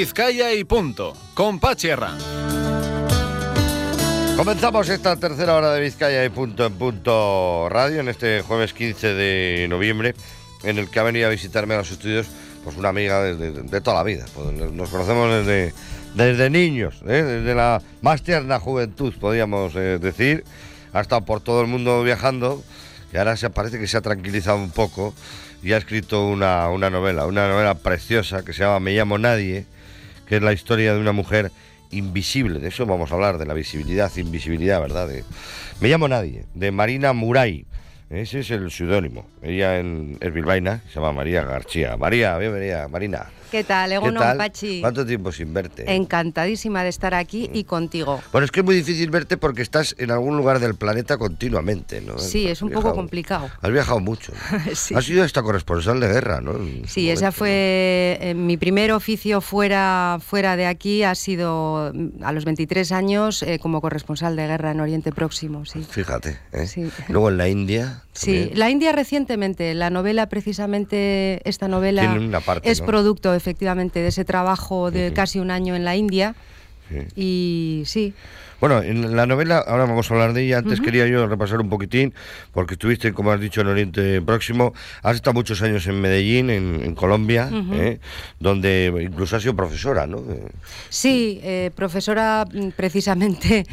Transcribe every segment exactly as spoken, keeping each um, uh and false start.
Vizcaya y punto, con Pachi Herrán. Comenzamos esta tercera hora de Vizcaya y punto en Punto Radio en este jueves quince de noviembre, en el que ha venido a visitarme a los estudios pues una amiga de, de, de toda la vida. Pues nos conocemos desde, desde niños, ¿eh? Desde la más tierna juventud, podríamos eh, decir. Ha estado por todo el mundo viajando y ahora se parece que se ha tranquilizado un poco y ha escrito una, una novela, una novela preciosa que se llama Me llamo Nadie, que es la historia de una mujer invisible. De eso vamos a hablar, de la visibilidad, invisibilidad, ¿verdad? De, Me llamo Nadie, de Marina Muray. Ese es el seudónimo. Ella en, es bilbaína, se llama María García. María, bienvenida, Marina. ¿Qué tal, Egunon, ¿Qué tal? Pachi? ¿Cuánto tiempo sin verte? Encantadísima de estar aquí y contigo. Bueno, es que es muy difícil verte porque estás en algún lugar del planeta continuamente, ¿no? Sí, es un viajado, poco complicado. Has viajado mucho, ¿no? Sí. Has sido hasta corresponsal de guerra, ¿no? En Sí, momento, esa fue eh, mi primer oficio fuera, fuera de aquí, ha sido a los veintitrés años eh, como corresponsal de guerra en Oriente Próximo, sí. Fíjate, ¿eh? Sí. Luego en la India. Sí, también. la India recientemente, la novela precisamente, esta novela Tiene una parte, es ¿no? producto efectivamente de ese trabajo de uh-huh. casi un año en la India. Sí. Y sí. Bueno, en la novela, ahora vamos a hablar de ella. Antes uh-huh. quería yo repasar un poquitín, porque estuviste, como has dicho, en Oriente Próximo. Has estado muchos años en Medellín, en, en Colombia, uh-huh. ¿eh? Donde incluso has sido profesora, ¿no? Sí, eh, profesora precisamente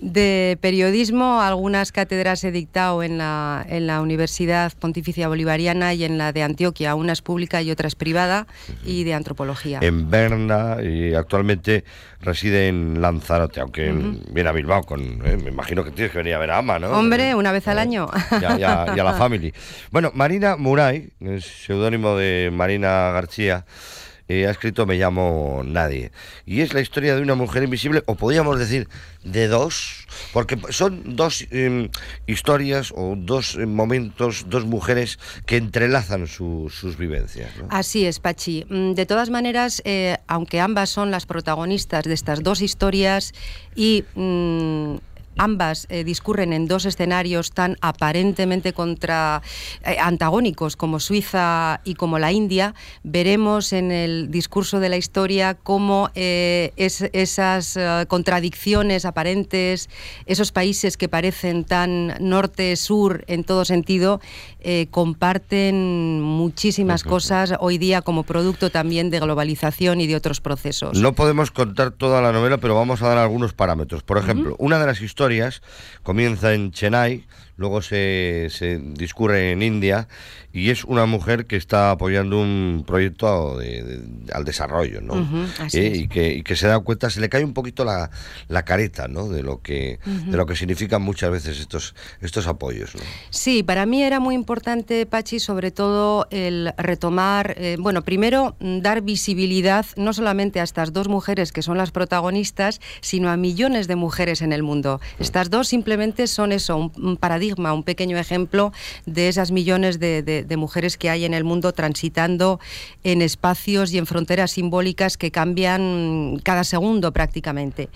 de periodismo. Algunas cátedras he dictado en la, en la Universidad Pontificia Bolivariana y en la de Antioquia. Una es pública y otra es privada, uh-huh. y de antropología. En Berna, y actualmente reside en Lanzarote, aunque uh-huh. viene a Bilbao, con, eh, me imagino que tienes que venir a ver a Ama, ¿no? Hombre, una vez al eh, año. Y a, y, a, y a la family. Bueno, Marina Muray, es seudónimo de Marina García, eh, ha escrito Me llamo Nadie. Y es la historia de una mujer invisible, o podríamos decir de dos, porque son dos eh, historias o dos eh, momentos, dos mujeres que entrelazan su, sus vivencias, ¿no? Así es, Pachi. De todas maneras, eh, aunque ambas son las protagonistas de estas dos historias y mmm, ambas eh, discurren en dos escenarios tan aparentemente contra eh, antagónicos como Suiza y como la India, veremos en el discurso de la historia cómo eh, es, esas eh, contradicciones aparentes, esos países que parecen tan norte-sur en todo sentido, eh, comparten muchísimas uh-huh. cosas hoy día como producto también de globalización y de otros procesos. No podemos contar toda la novela, pero vamos a dar algunos parámetros. Por ejemplo, uh-huh. una de las historias comienza en Chennai, luego se, se discurre en India y es una mujer que está apoyando un proyecto de, de, al desarrollo, ¿no? Uh-huh, así eh, es. y, que, y que se da cuenta, se le cae un poquito la, la careta, ¿no? De lo que uh-huh. de lo que significan muchas veces estos, estos apoyos, ¿no? Sí, para mí era muy importante, Pachi, sobre todo el retomar, eh, bueno, primero dar visibilidad no solamente a estas dos mujeres que son las protagonistas, sino a millones de mujeres en el mundo. Uh-huh. Estas dos simplemente son eso, un, un paradigma, un pequeño ejemplo de esas millones de, de, de mujeres que hay en el mundo transitando en espacios y en fronteras simbólicas que cambian cada segundo prácticamente.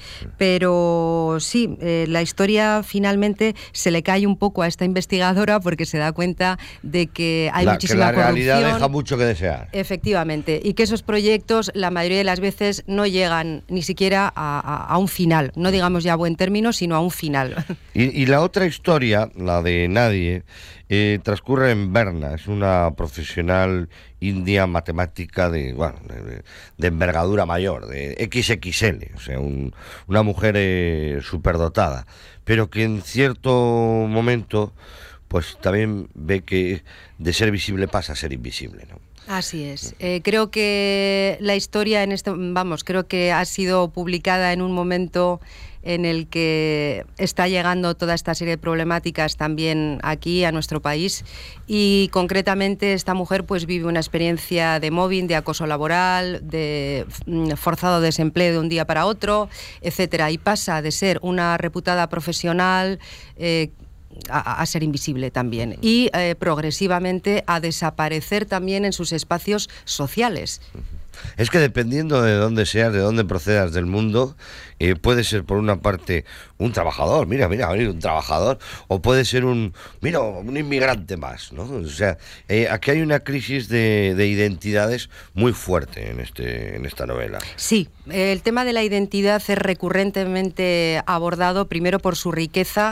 Pero sí, eh, la historia finalmente se le cae un poco a esta investigadora porque se da cuenta de que hay la, muchísima que la corrupción. realidad deja mucho que desear. Efectivamente, y que esos proyectos la mayoría de las veces no llegan ni siquiera a, a, a un final, no digamos ya a buen término, sino a un final. Y, y la otra historia, la de Nadie, eh, transcurre en Berna. Es una profesional india matemática de, bueno, de, de envergadura mayor, de equis equis ele, o sea, un, una mujer eh, superdotada, pero que en cierto momento pues también ve que de ser visible pasa a ser invisible, ¿no? Así es. Eh, creo que la historia en este, vamos, creo que ha sido publicada en un momento en el que está llegando toda esta serie de problemáticas también aquí a nuestro país y concretamente esta mujer pues vive una experiencia de mobbing, de acoso laboral, de forzado desempleo de un día para otro, etcétera, y pasa de ser una reputada profesional eh, A, a ser invisible también y eh, progresivamente a desaparecer también en sus espacios sociales. Es que dependiendo de dónde seas, de dónde procedas del mundo, eh, puede ser por una parte un trabajador, mira, mira, un trabajador, o puede ser un, mira, un inmigrante más, ¿no? O sea, eh, aquí hay una crisis de, de identidades muy fuerte en este, en esta novela. Sí, el tema de la identidad es recurrentemente abordado, primero por su riqueza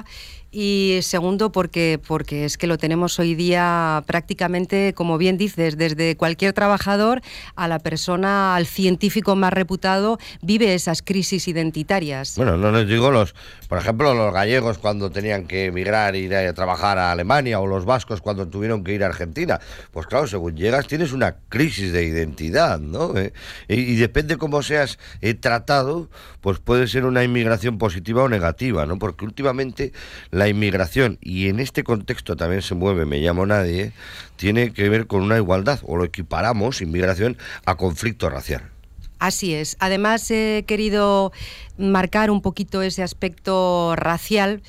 y segundo porque, porque es que lo tenemos hoy día prácticamente, como bien dices, desde cualquier trabajador a la persona, al científico más reputado, vive esas crisis identitarias. Bueno, no les digo los, por ejemplo, los gallegos cuando tenían que emigrar e ir a trabajar a Alemania, o los vascos cuando tuvieron que ir a Argentina. Pues claro, según llegas tienes una crisis de identidad, ¿no? Eh, y, y depende cómo seas eh, tratado, pues puede ser una inmigración positiva o negativa, ¿no? Porque últimamente la inmigración, y en este contexto también se mueve Me llamo nadie, tiene que ver con una igualdad, o lo equiparamos, inmigración, a conflicto racial. Así es. Además he querido marcar un poquito ese aspecto racial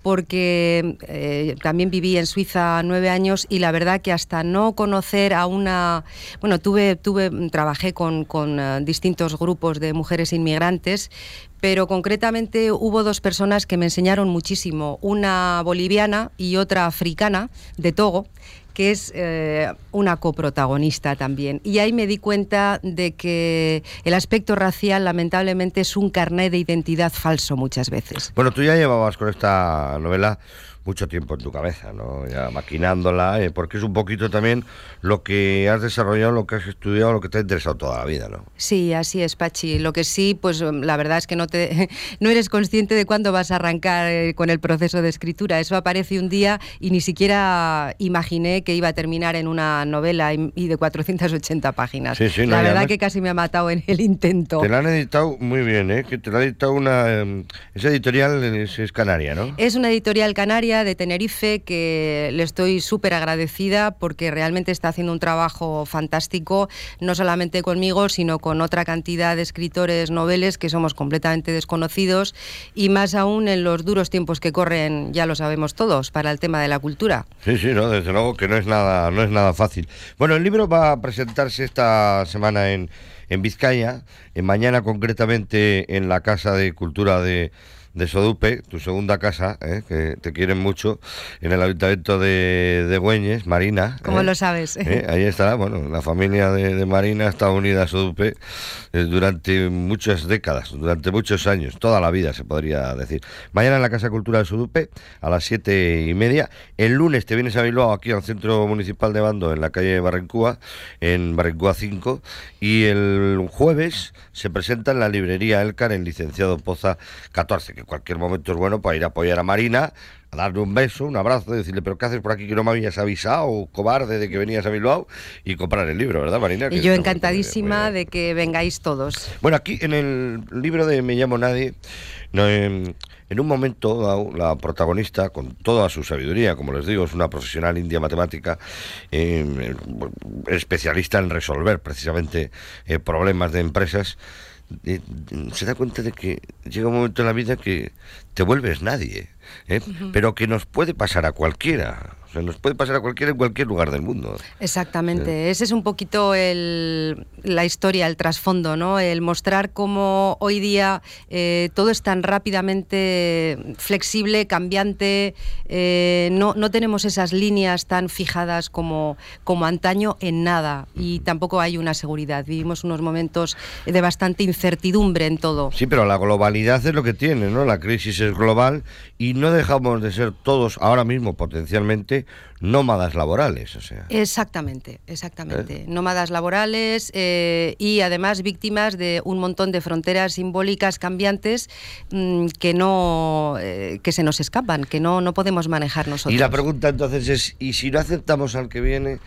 porque eh, también viví en Suiza nueve años y la verdad que hasta no conocer a una... Bueno, tuve, tuve trabajé con, con uh, distintos grupos de mujeres inmigrantes, pero concretamente hubo dos personas que me enseñaron muchísimo, una boliviana y otra africana de Togo, que es eh, una coprotagonista también. Y ahí me di cuenta de que el aspecto racial, lamentablemente, es un carné de identidad falso muchas veces. Bueno, tú ya llevabas con esta novela mucho tiempo en tu cabeza, ¿no? Ya maquinándola, eh, porque es un poquito también lo que has desarrollado, lo que has estudiado, lo que te ha interesado toda la vida, ¿no? Sí, así es, Pachi. Lo que sí, pues la verdad es que no te no eres consciente de cuándo vas a arrancar eh, con el proceso de escritura. Eso aparece un día y ni siquiera imaginé que iba a terminar en una novela y, y de cuatrocientas ochenta páginas. Sí, sí, no, la verdad además, que casi me ha matado en el intento. Te la han editado muy bien, ¿eh? Que te la ha editado una... Eh, esa editorial es, es canaria, ¿no? Es una editorial canaria de Tenerife que le estoy súper agradecida porque realmente está haciendo un trabajo fantástico, no solamente conmigo, sino con otra cantidad de escritores noveles que somos completamente desconocidos y más aún en los duros tiempos que corren, ya lo sabemos todos, para el tema de la cultura. Sí, sí, no, desde luego que no es nada, no es nada fácil. Bueno, el libro va a presentarse esta semana en, en Vizcaya, en mañana concretamente en la Casa de Cultura de de Sodupe, tu segunda casa, ¿eh? Que te quieren mucho, en el ayuntamiento de, de Güeñes, Marina. ¿Cómo ¿eh? lo sabes? ¿Eh? Ahí está, bueno, la familia de, de Marina está unida a Sodupe eh, durante muchas décadas, durante muchos años, toda la vida se podría decir. Mañana en la Casa Cultura de Sodupe, a las siete y media. El lunes te vienes a Bilbao, aquí al Centro Municipal de Bando, en la calle Barrencúa, en Barrencúa cinco, y el jueves se presenta en la librería Elcar, en Licenciado Poza catorce, que cualquier momento es bueno para ir a apoyar a Marina, a darle un beso, un abrazo, y decirle, pero ¿qué haces por aquí que no me habías avisado, cobarde, de que venías a Bilbao? Y comprar el libro, ¿verdad, Marina? Y yo encantadísima muy, muy de que vengáis todos. Bueno, aquí en el libro de Me llamo nadie, no, en, en un momento dado, la protagonista, con toda su sabiduría, como les digo, es una profesional india matemática, eh, especialista en resolver precisamente eh, problemas de empresas, Eh, se da cuenta de que llega un momento en la vida que te vuelves nadie, ¿eh? Uh-huh. Pero que nos puede pasar a cualquiera. O sea, nos puede pasar a cualquiera en cualquier lugar del mundo. Exactamente. ¿Eh? Ese es un poquito el, la historia, el trasfondo, ¿no? El mostrar cómo hoy día eh, todo es tan rápidamente flexible, cambiante, eh, no, no tenemos esas líneas tan fijadas como, como antaño en nada y tampoco hay una seguridad. Vivimos unos momentos de bastante incertidumbre en todo. Sí, pero la globalidad es lo que tiene, ¿no? La crisis es global y no dejamos de ser todos ahora mismo potencialmente nómadas laborales, o sea. Exactamente, exactamente. ¿Eh? Nómadas laborales eh, y además víctimas de un montón de fronteras simbólicas cambiantes mmm, que no eh, que se nos escapan, que no, no podemos manejar nosotros. Y la pregunta entonces es, ¿y si no aceptamos al que viene?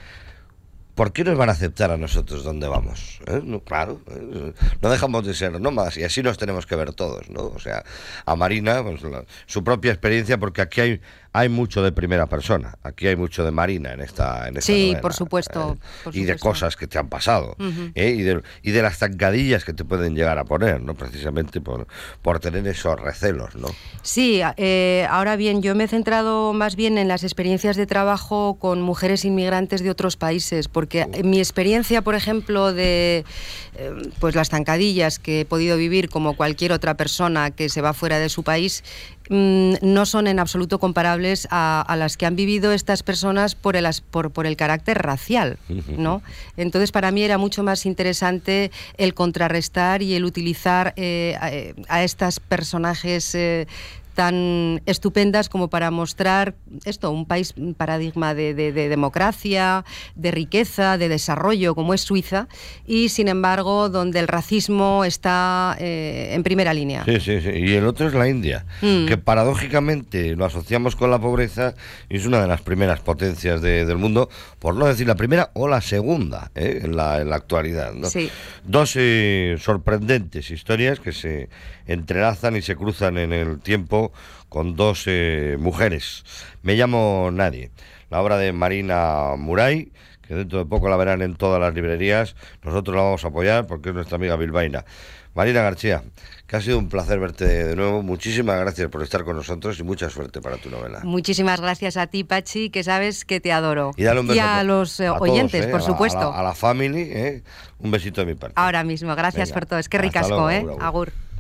¿Por qué nos van a aceptar a nosotros donde vamos? ¿Eh? No, claro, ¿eh? No dejamos de ser nómadas y así nos tenemos que ver todos, ¿no? O sea, a Marina, pues, la, su propia experiencia, porque aquí hay, hay mucho de primera persona. Aquí hay mucho de Marina en esta, en esta sí, novela, por supuesto, eh, por y de supuesto. cosas que te han pasado, uh-huh. eh, y, de, y de las zancadillas que te pueden llegar a poner, ¿no? Precisamente por, por tener esos recelos, ¿no? Sí, eh, ahora bien, yo me he centrado más bien en las experiencias de trabajo con mujeres inmigrantes de otros países, porque uh-huh. mi experiencia, por ejemplo, de eh, pues las zancadillas que he podido vivir como cualquier otra persona que se va fuera de su país, no son en absoluto comparables a, a las que han vivido estas personas por el, por, por el carácter racial, ¿no? Entonces, para mí era mucho más interesante el contrarrestar y el utilizar eh, a, a estas personajes eh, tan estupendas como para mostrar esto, un país, un paradigma de, de, de democracia, de riqueza, de desarrollo, como es Suiza, y sin embargo donde el racismo está eh, en primera línea. Sí, sí, sí. Y el otro es la India, mm. que paradójicamente lo asociamos con la pobreza y es una de las primeras potencias de, del mundo, por no decir la primera o la segunda, ¿eh? en, la, en la actualidad, ¿no? Sí. Dos eh, sorprendentes historias que se entrelazan y se cruzan en el tiempo con dos eh, mujeres. Me llamo Nadie, la obra de Marina Muray, que dentro de poco la verán en todas las librerías. Nosotros la vamos a apoyar porque es nuestra amiga bilbaína. Marina García, que ha sido un placer verte de nuevo. Muchísimas gracias por estar con nosotros y mucha suerte para tu novela. Muchísimas gracias a ti, Pachi, que sabes que te adoro. Y, dale un beso y a, a los eh, a oyentes, todos, eh, por a supuesto. La, a, la, a la family, eh, un besito de mi parte. Ahora mismo, gracias. Venga, por todo. Es que ricasco, ¿eh? Agur.